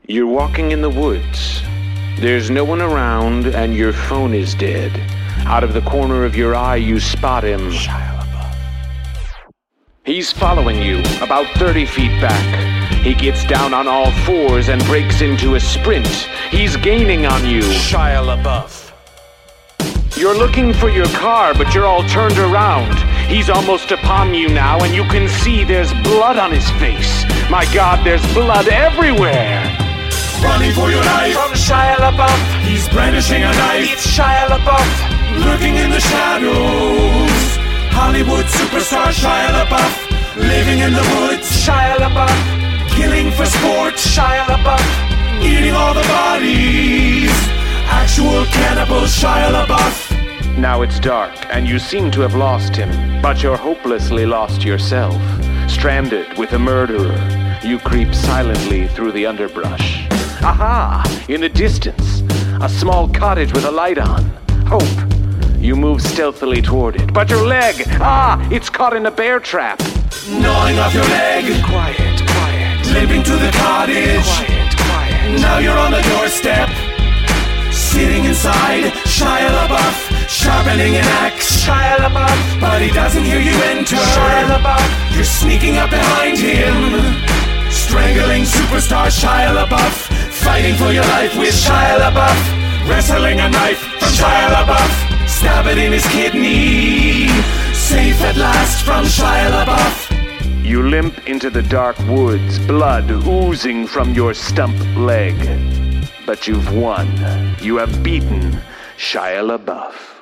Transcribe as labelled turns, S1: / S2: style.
S1: You're walking in the woods. There's no one around, and your phone is dead. Out of the corner of your eye, you spot him.
S2: Shia LaBeouf.
S1: He's following you, about 30 feet back. He gets down on all fours and breaks into a sprint. He's gaining on you.
S2: Shia LaBeouf.
S1: You're looking for your car, but you're all turned around. He's almost upon you now, and you can see there's blood on his face. My God, there's blood everywhere.
S3: Running for your life
S2: From Shia LaBeouf.
S3: He's brandishing a knife,
S2: It's Shia LaBeouf.
S3: lurking in the shadows. Hollywood superstar Shia LaBeouf, living in the woods,
S2: Shia LaBeouf.
S3: killing for sport,
S2: Shia LaBeouf.
S3: eating all the bodies. Actual cannibal Shia LaBeouf.
S1: Now it's dark, and you seem to have lost him, but you're hopelessly lost yourself. Stranded with a murderer, you creep silently through the underbrush. Aha! In the distance, a small cottage with a light on. Hope. You move stealthily toward it, but your leg! It's caught in a bear trap.
S3: Gnawing off your leg,
S2: Quiet, quiet.
S3: limping to the cottage.
S2: Quiet, quiet.
S3: Now you're on the doorstep, sitting inside Shia LaBeouf, sharpening an axe.
S2: Shia LaBeouf.
S3: But he doesn't hear you enter.
S2: Shia LaBeouf.
S3: You're sneaking up behind him, strangling superstar Shia LaBeouf, fighting for your life with Shia LaBeouf, wrestling a knife from Shia LaBeouf, stab it in his kidney, safe at last from Shia LaBeouf.
S1: You limp into the dark woods, blood oozing from your stump leg. But you've won. You have beaten Shia LaBeouf.